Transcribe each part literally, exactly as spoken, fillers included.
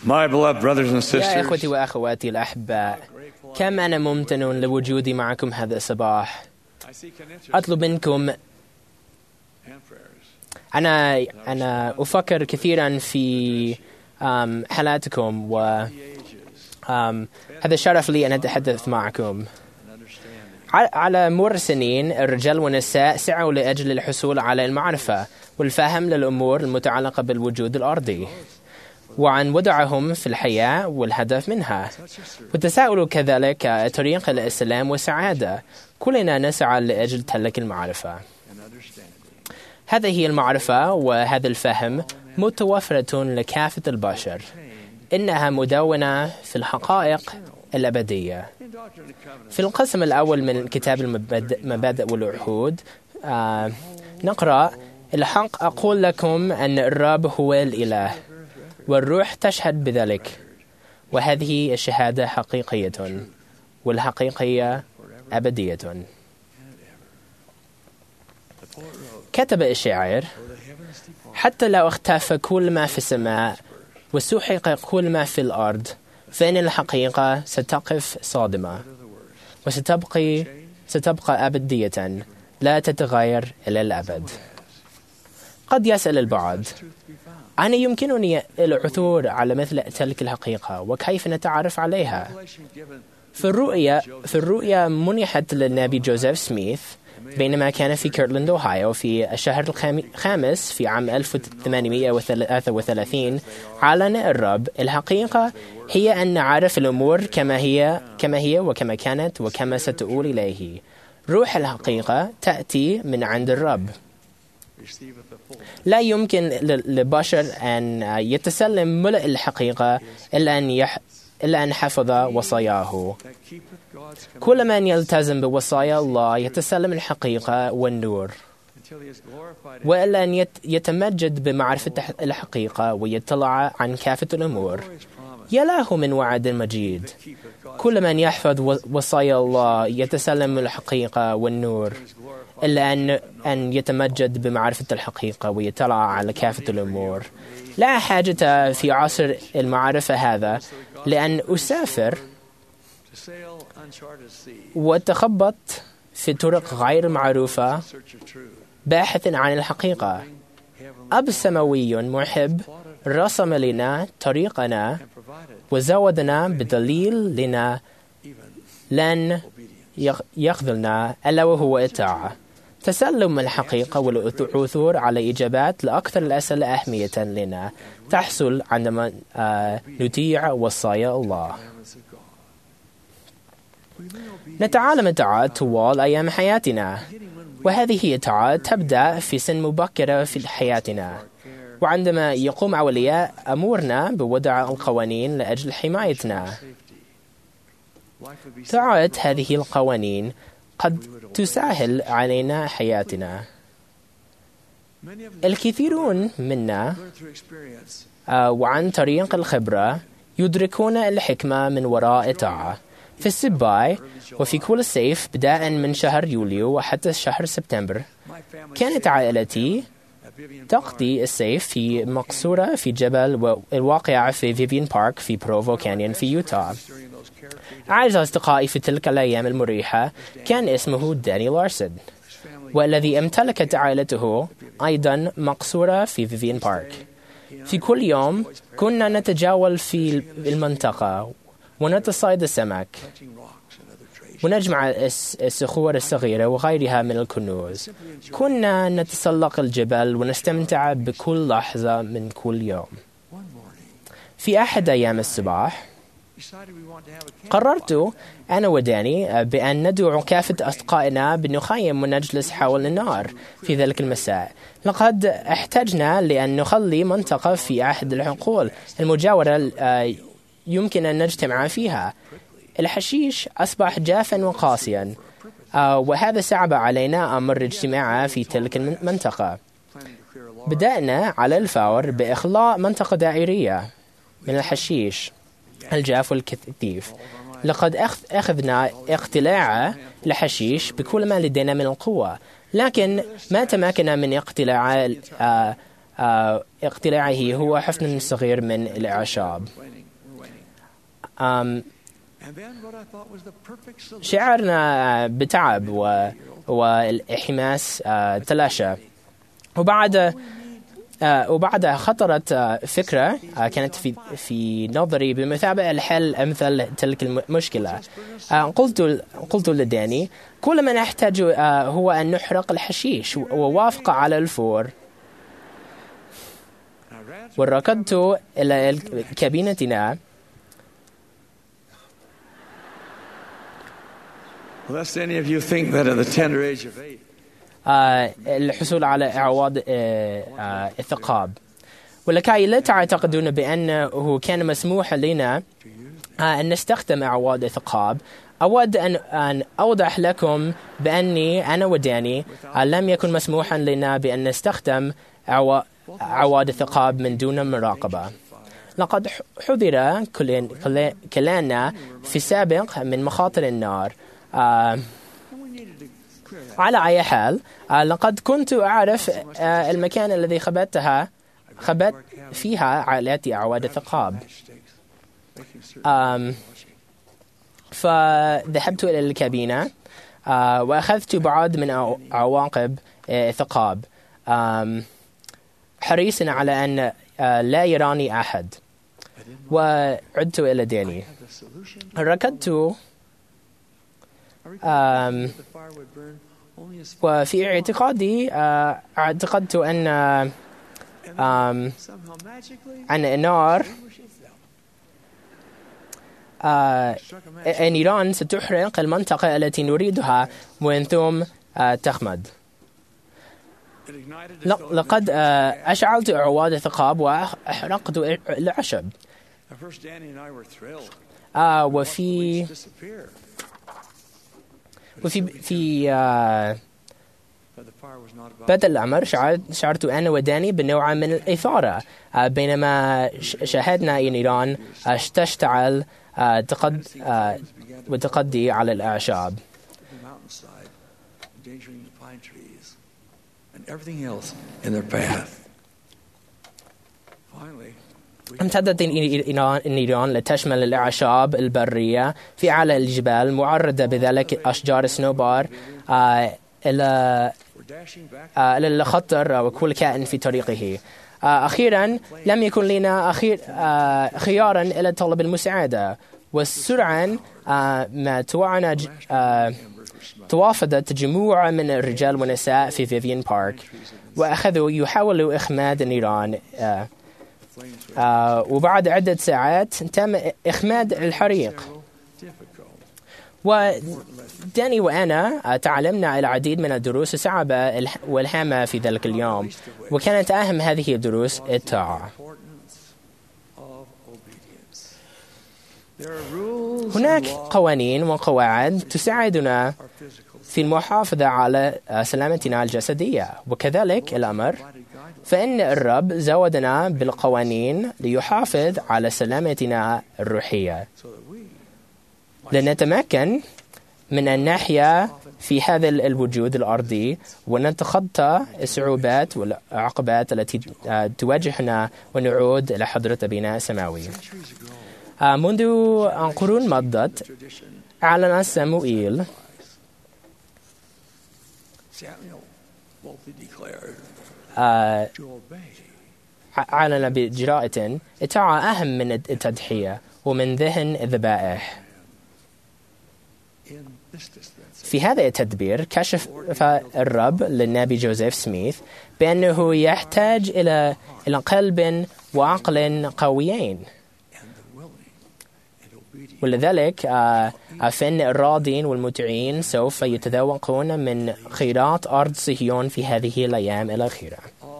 My beloved brothers and يا sisters, إخوتي وأخواتي الأحباء، كم أنا ممتن لوجودي معكم هذا الصباح. أطلب منكم، أنا أنا أفكر كثيرا في أم، حالاتكم، و أم، هذا شرف لي أن أتحدث معكم. ع- على مر السنين الرجال والنساء سعوا لأجل الحصول على المعرفة والفهم للأمور المتعلقة بالوجود الأرضي وعن وضعهم في الحياة والهدف منها، وتساؤلوا كذلك طريق الإسلام والسعادة. كلنا نسعى لأجل تلك المعرفة. هذه هي المعرفة وهذا الفهم متوفرة لكافة البشر. إنها مدونة في الحقائق الأبدية. في القسم الأول من كتاب المبادئ والعهود آه نقرأ: الحق أقول لكم أن الرب هو الإله، والروح تشهد بذلك، وهذه الشهادة حقيقية، والحقيقية أبدية. كتب الشاعر: حتى لو اختفى كل ما في السماء وسحق كل ما في الأرض، فإن الحقيقة ستقف صادمة وستبقى ستبقى أبدية لا تتغير إلى الأبد. قد يسأل البعض: أنا يمكنني العثور على مثل تلك الحقيقة، وكيف نتعرف عليها؟ في الرؤيا في الرؤيا منحت للنبي جوزيف سميث بينما كان في كيرتلاند أوهايو في الشهر الخامس في عام ألف وثمانمائة وثلاثة وثلاثين. أعلن الرب: الحقيقة هي أن نعرف الأمور كما هي كما هي وكما كانت وكما ستؤول إليه. روح الحقيقة تأتي من عند الرب. لا يمكن للبشر أن يتسلم ملء الحقيقة إلا أن يح... إلا أن حفظ وصاياه. كل من يلتزم بوصايا الله يتسلم الحقيقة والنور، وإلا أن يت... يتمجد بمعرفة الحقيقة ويطلع عن كافة الأمور. يا له من وعد مجيد! كل من يحفظ وصايا الله يتسلم الحقيقة والنور، إلا أن أن يتمجد بمعرفة الحقيقة ويطلع على كافة الأمور. لا حاجة في عصر المعرفة هذا لأن أسافر وأتخبط في طرق غير معروفة باحثا عن الحقيقة. أب سماوي محب رسم لنا طريقنا وزودنا بدليل لنا لن يخذلنا إلا وهو الطاعة. تسلم الحقيقة والعثور على إجابات لأكثر الأسئلة أهمية لنا تحصل عندما آه نطيع وصايا الله. نتعلم الطاعات طوال أيام حياتنا، وهذه هي الطاعات تبدأ في سن مبكرة في حياتنا، وعندما يقوم أولياء أمورنا بوضع القوانين لأجل حمايتنا. طاعة هذه القوانين قد تسهل علينا حياتنا. الكثيرون منا آه وعن طريق الخبرة يدركون الحكمة من وراء الطاعة. في السباي وفي كل صيف بداء من شهر يوليو وحتى شهر سبتمبر كانت عائلتي تقضي الصيف في مقصورة في جبل الواقعة في فيفيان بارك في بروفو كانيون في يوتا. أعز أصدقائي في تلك الأيام المريحة كان اسمه داني لارسون، والذي امتلكت عائلته أيضا مقصورة في فيفيان بارك. في كل يوم كنا نتجول في المنطقة ونتصيد السمك ونجمع الصخور الصغيرة وغيرها من الكنوز. كنا نتسلق الجبل ونستمتع بكل لحظة من كل يوم. في أحد أيام الصباح قررت أنا وداني بأن ندعو كافة أصدقائنا بنخيم ونجلس حول النار في ذلك المساء. لقد احتجنا لأن نخلي منطقة في أحد الحقول المجاورة يمكن أن نجتمع فيها. الحشيش أصبح جافا وقاسيا، وهذا صعب علينا أمر الاجتماع في تلك المنطقة. بدأنا على الفور بإخلاء منطقة دائرية من الحشيش الجاف والكثيف. لقد أخذنا اقتلاع الحشيش بكل ما لدينا من القوة، لكن ما تمكنا من اقتلاع اقتلاعه هو حفن صغير من الأعشاب. شعرنا بتعب والحماس تلاشى، وبعد وبعدها خطرت فكرة كانت في في نظري بمثابة الحل أمثل تلك المشكلة. قلت قلت لداني كل ما نحتاج هو أن نحرق الحشيش، ووافق على الفور. وركضت إلى كابينتنا Lest any of you think that at the tender age of eight, الحصول على إعواض الثقاب، ولكي لا تعتقدون بأنه كان مسموح لنا أن نستخدم إعواض الثقاب، أود أن أوضح لكم بأني أنا وداني لم يكن مسموحا لنا بأن نستخدم إعواض الثقاب من دون مراقبة. لقد حذر كلنا في السابق من مخاطر النار. آه على أي حال، آه لقد كنت أعرف آه المكان الذي خبأتها خبأت فيها عائلات أعواد الثقاب. آه فذهبت إلى الكابينة آه وأخذت بعض من عواقب الثقاب، آه حريصا على أن آه لا يراني أحد. وعدت إلى داني. ركضت آم وفي اعتقادي آه اعتقدت أن آم أن النار آه النيران ستحرق المنطقة التي نريدها ومن ثم آه تخمد. لقد آه أشعلت أعواد الثقاب وأحرقت العشب. آه وفي وفي في آه بدء الأمر شعرت, شعرت أنا وداني بنوع من الإثارة آه بينما شاهدنا النيران آه تشتعل آه تقد آه وتقضي على الأعشاب. امتدت النيران لتشمل الأعشاب البرية في أعلى الجبال معرضة بذلك أشجار سنوبار آه إلى آه إلى الخطر وكل كائن في طريقه. آه أخيرا لم يكن لنا أخير آه خيارا إلى طلب المساعدة، وسرعا آه ما توعنا آه توافدت جموع من الرجال والنساء في فيفيان بارك، وأخذوا يحاولوا إخماد النيران. آه آه وبعد عدة ساعات تم إخماد الحريق. وداني وأنا تعلمنا العديد من الدروس الصعبة والهامة في ذلك اليوم، وكانت أهم هذه الدروس الطاعة. هناك قوانين وقواعد تساعدنا في المحافظة على سلامتنا الجسدية، وكذلك الأمر فإن الرب زودنا بالقوانين ليحافظ على سلامتنا الروحية لنتمكن من أن نحيا في هذا الوجود الأرضي ونتخطى الصعوبات والعقبات التي تواجهنا ونعود إلى حضرة أبينا السماوي. منذ قرون مضت أعلن سموئيل آه أعلن بجراءة الطاعة أهم من التضحية ومن ذهن الذبائح. في هذا التدبير كشف الرب للنبي جوزيف سميث بأنه يحتاج إلى إلى قلب وعقل قويين، ولذلك فإن الراضين والمطيعين سوف يتذوقون من خيرات أرض صهيون في هذه الأيام الأخيرة.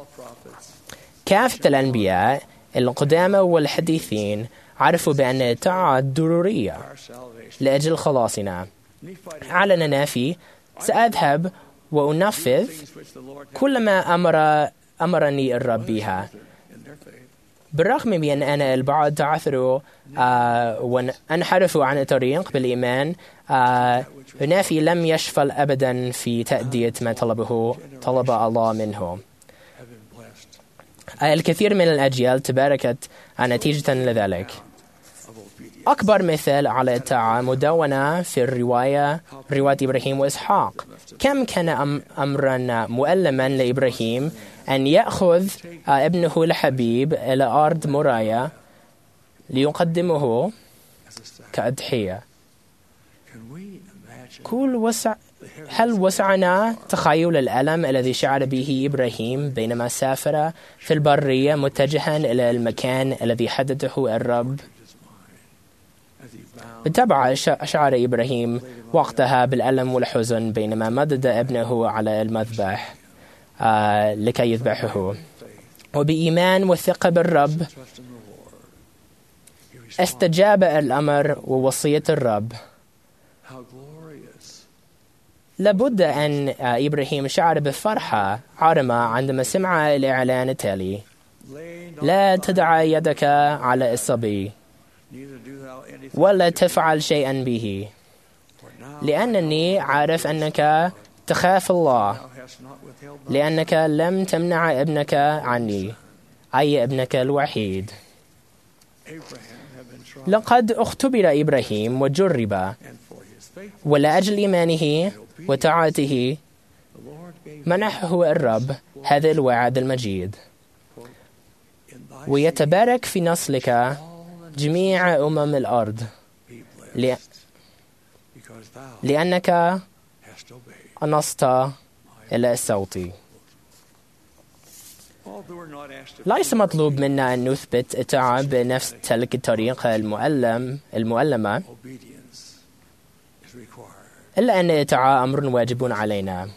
كافة الأنبياء القدامى والحديثين عرفوا بأن الطاعة ضرورية لأجل خلاصنا. أعلن نافي سأذهب وأنفذ كل ما أمر أمرني الرب بها. بالرغم من أن أنا البعض تعثروا آه وانحرفوا عن الطريق بالإيمان، آه نافي لم يشفل أبدا في تأدية ما طلبه طلب الله منه. الكثير من الأجيال تباركت نتيجة لذلك. أكبر مثال على الطاعة مدونة في الرواية رواية إبراهيم وإسحاق. كم كان أمرا مؤلما لإبراهيم أن يأخذ ابنه الحبيب إلى أرض مورايا ليقدمه كأضحية. كل وسع هل وسعنا تخيل الألم الذي شعر به إبراهيم بينما سافر في البرية متجها إلى المكان الذي حدده الرب؟ بالطبع شعر إبراهيم وقتها بالألم والحزن بينما مدد ابنه على المذبح آه لكي يذبحه، وبإيمان وثقة بالرب استجاب الأمر ووصية الرب. لابد أن إبراهيم شعر بفرحة عارمة عندما سمع الإعلان التالي: لا تدع يدك على الصبي ولا تفعل شيئا به، لأنني عارف أنك تخاف الله، لأنك لم تمنع ابنك عني، أي ابنك الوحيد. لقد اختبر إبراهيم وجرب، ولأجل إيمانه وطاعته منحه الرب هذا الوعد المجيد: ويتبارك في نسلك جميع أمم الأرض، لأنك أنصت إلى صوتي. ليس مطلوب منا أن نثبت الطاعة بنفس تلك الطريقة المؤلم المؤلمة، إلا أن الطاعة أمر واجب علينا.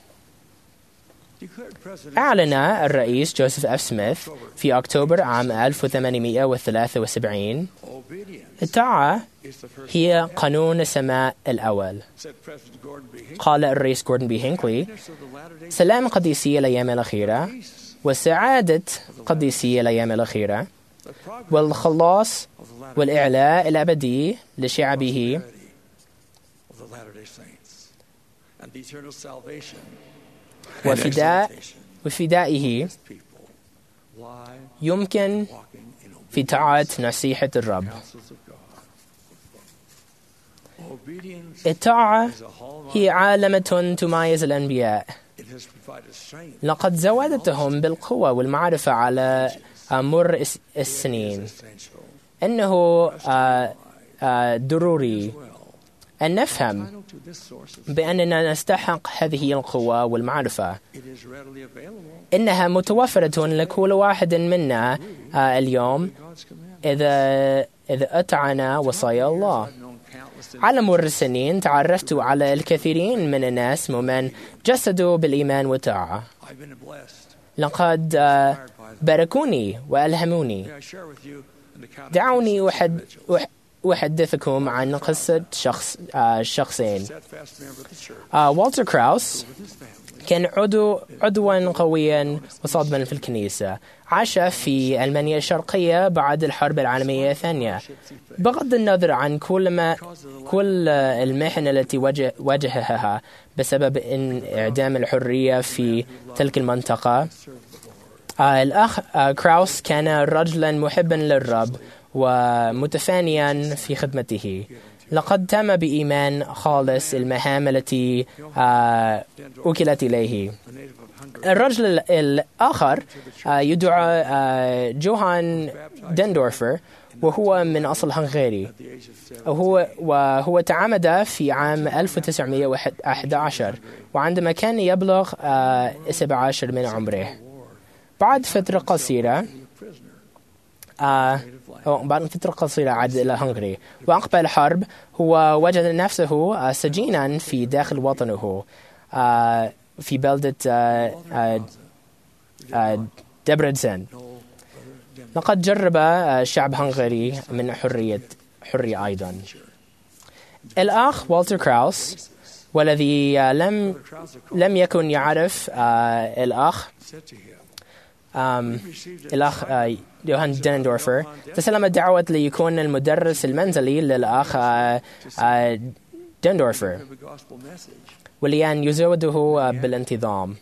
أعلن الرئيس جوزيف أف سميث في أكتوبر عام ألف وثمانمائة وثلاثة وسبعين: الطاعة هي قانون السماء الأول. قال الرئيس جوردن بي هينكلي: سلام قديسي الأيام الأخيرة، وسعادة قديسي الأيام الأخيرة، والخلاص والإعلاء الأبدي لشعبه، وفداء وفدائه يمكن في طاعة نصيحة الرب. الطاعة هي علامة تميز الأنبياء. لقد زودتهم بالقوة والمعرفة على مر السنين. إنه ضروري أن نفهم بأننا نستحق هذه القوة والمعرفة. إنها متوفرة لكل واحد منا اليوم إذا إذا أطعنا وصايا الله. على مر السنين تعرفت على الكثيرين من الناس ممن جسدوا بالإيمان والطاعة. لقد باركوني وألهموني. دعوني أحد أحدثكم عن قصة شخص آه شخصين. آه والتر كراوس كان عضو عضوا قويا وصادما في الكنيسة. عاش في ألمانيا الشرقية بعد الحرب العالمية الثانية. بغض النظر عن كل ما كل المحن التي واجه واجهها بسبب انعدام الحرية في تلك المنطقة، آه الأخ آه كراوس كان رجلا محبا للرب ومتفانيا في خدمته. لقد تم بإيمان خالص المهام التي آه أوكلت إليه. الرجل الآخر آه يدعى آه جوهان دندورفر، وهو من أصل هنغاري، وهو, وهو تعمد في عام ألف وتسعمائة وأحد عشر، وعندما كان يبلغ آه سبعة عشر من عمره. بعد فترة قصيرة آه بعد فترة قصيرة عاد إلى هنغري، وأقبل الحرب هو وجد نفسه آه سجينا في داخل وطنه آه في بلدة آه آه آه دبردزن. لقد جرب آه الشعب هنغري من حرية حرية أيضا. الأخ والتر كراوس، والذي آه لم لم يكن يعرف آه الأخ آم الأخ آه يوهان دندورفر، تسلم الدعوة ليكون المدرس المنزلي للأخ آه آه دندورفر، ولأن يزوده آه بالانتظام.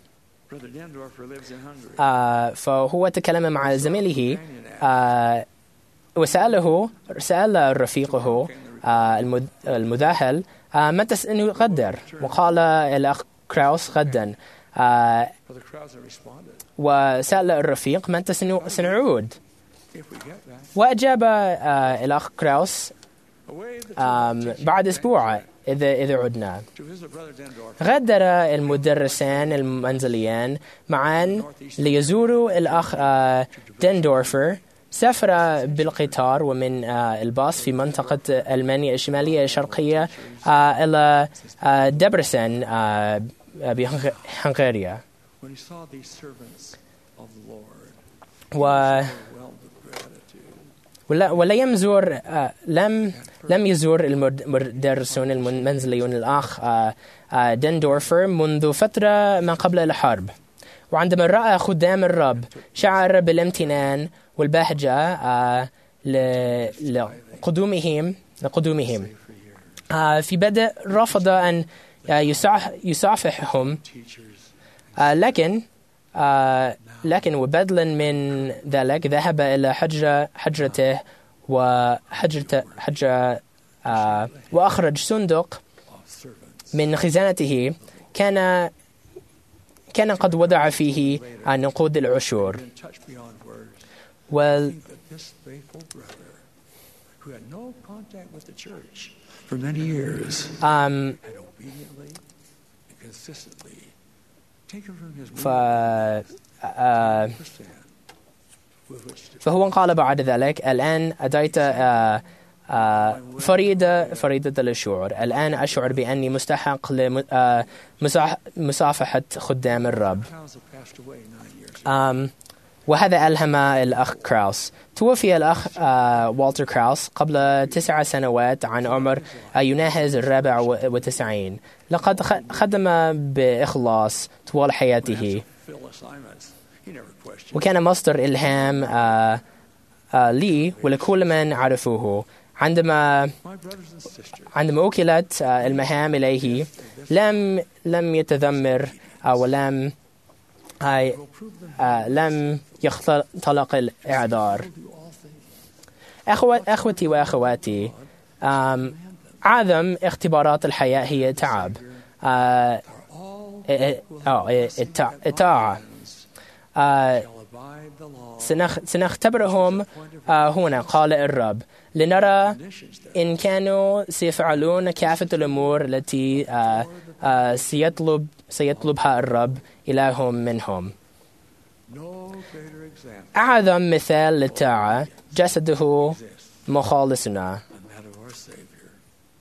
Brother Dendorfer lives in Hungary. آه فهو تكلم مع زميله آه وسأله سأل رفيقه آه المد- المداهل آه متى سنغادر، وقال الأخ كراوس غدا. آه Brother Krauser responded, وسأل الرفيق متى سنو- سنعود، if we get back, وأجاب آه الأخ كراوس away the آم، بعد أسبوع إذا إذا عدنا. to visit Brother Dendorfer. غادر المدرسان المنزليان معا ليزوروا الأخ آه، دندورفر. سافر بالقطار ومن آه، الباص في منطقة ألمانيا الشمالية الشرقية آه، إلى آه، دبرسن آه، بهنغاريا. When he saw these servants of the Lord, و overwhelmed with gratitude. ولا ولا يمزور آه، لم لم يزور المدرسون المنزليون الأخ آه، آه، دندورفر منذ فترة ما قبل الحرب. وعندما رأى خدام الرب شعر بالامتنان والبهجة آه، ل- لقدومهم لقدومهم آه، في بدء رفض أن آه، يصاح- يصافحهم، آه، لكن آه، لكن وبدلا من ذلك ذهب إلى حجرة حجرته وحجرة حجرة آه، وأخرج صندوق Of servants, من خزانته كان كان قد وضع فيه آه، نقود العشور. been touched beyond words. وال Think that this faithful brother, who had no contact with the church for many years, آم، had obediently and consistently taken from his ف word آه، percent with which to فهو قال بعد ذلك: الآن أديت آه، آه، فريدة فريدة للشعور. الآن أشعر بأني مستحق لمصافحة خدام الرب. Krause passed away nine years ago. آم، وهذا ألهم الأخ كراوس. توفي الأخ آه، والتر كراوس قبل تسع سنوات عن عمر آه، يناهز الرابع وتسعين. لقد خ- خدم بإخلاص طوال حياته، Fill assignments. He never questioned. وكان مصدر إلهام آه، آه، لي ولكل من عرفوه. عندما My brothers and sisters, عندما وكلت آه، المهام إليه لم لم يتذمر آه، ولم آه، will prove them آه، لم يختلق الإعذار. to do all things. أخوة أخوتي وأخواتي، آم، أعظم اختبارات الحياة هي تعب. آه، Are all آه، آه، التع- الطاعة. آه، shall abide the law سنخ- سنختبرهم آه، هنا، قال الرب، لنرى conditions that إن كانوا سيفعلون كافة الأمور التي آه، آه، سيطلب سيطلبها الرب إلههم منهم. no greater example أعظم مثال للطاعة جسده exists مخلصنا. than that of our Savior.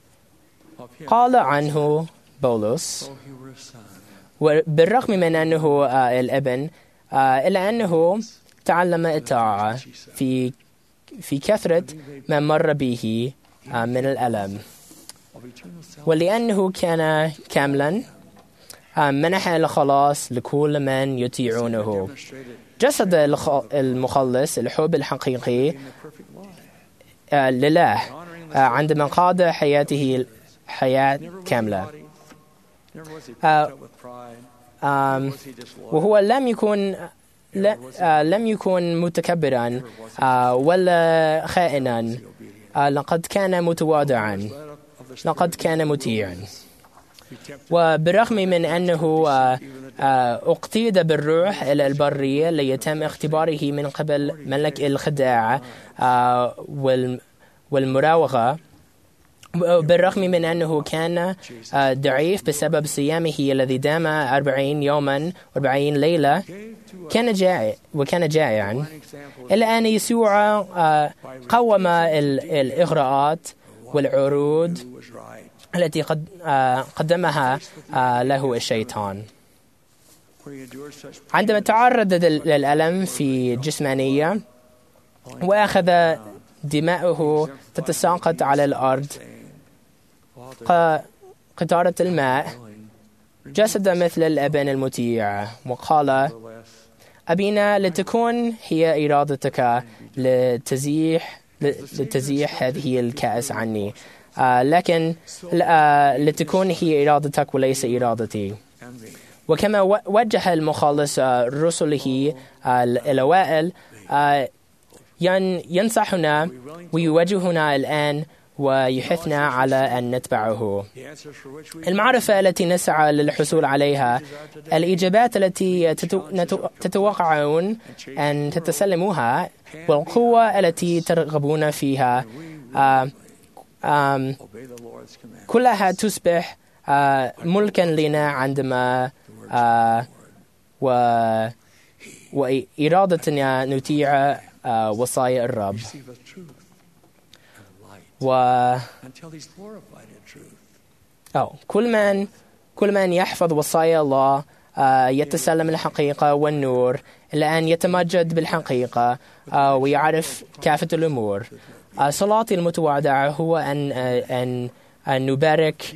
Of him, قال عنه بولس: though he were a son, وبالرغم من أنه آه، الابن آه، إلا أنه تعلم الطاعة في في كثرة ما مر به آه، من الألم. of eternal self, ولأنه كان كاملا آه، منح الخلاص لكل من يطيعونه. demonstrated جسد الخ- المخلص الحب الحقيقي in the perfect life, آه، لله honoring the آه، عندما قاد حياته حياة never was he كاملة. haughty, never was he Uh, puffed up with pride, آم، never was he disloyal, وهو لم يكن لا آه، لم يكن متكبرا آه، ولا خائنا. obedient. آه، لقد كان متواضعا، Led of the لقد Spirit, كان مطيعا. he kept وبرغم من أنه آه، آه، اقتيد بالروح إلى البرية ليتم اختباره من قبل ملك الخداع آه، والم- والمراوغة. بالرغم من أنه كان آه، ضعيف بسبب صيامه الذي دام أربعين يوما وأربعين ليلة، gave to us كان جائع وكان جائعا. an example of إلا أن يسوع آه، قوم ال- الإغراءات والعروض who was right, التي قد آه، قدمها آه، له الشيطان. where he endured such عندما تعرض لل- للألم في جسمانية وأخذ دماؤه تتساقط على الأرض ق- قطارة الماء، جسد مثل الابن المطيع وقال: أبينا لتكون هي إرادتك لتزيح لتزيح هذه الكأس عني، آه، لكن آه، لتكون هي إرادتك وليس إرادتي. envy, وكما وجه المخلص رسله الأوائل ينصحنا ويوجهنا الآن ويحثنا على أن نتبعه. المعرفة التي نسعى للحصول عليها، الإجابات التي تتوقعون أن تتسلموها، والقوة التي ترغبون فيها، كلها تصبح ملكا لنا عندما وإرادتنا نطيع وصايا الرب. و أو كل من كل من يحفظ وصايا الله يتسلم الحقيقة والنور إلى أن يتمجد بالحقيقة ويعرف كافة الأمور. صلاتي المتواضعة هو أن أن أن نبارك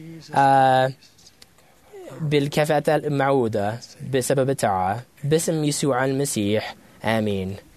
بالكفاءة المعودة بسبب الطاعة باسم يسوع المسيح. آمين.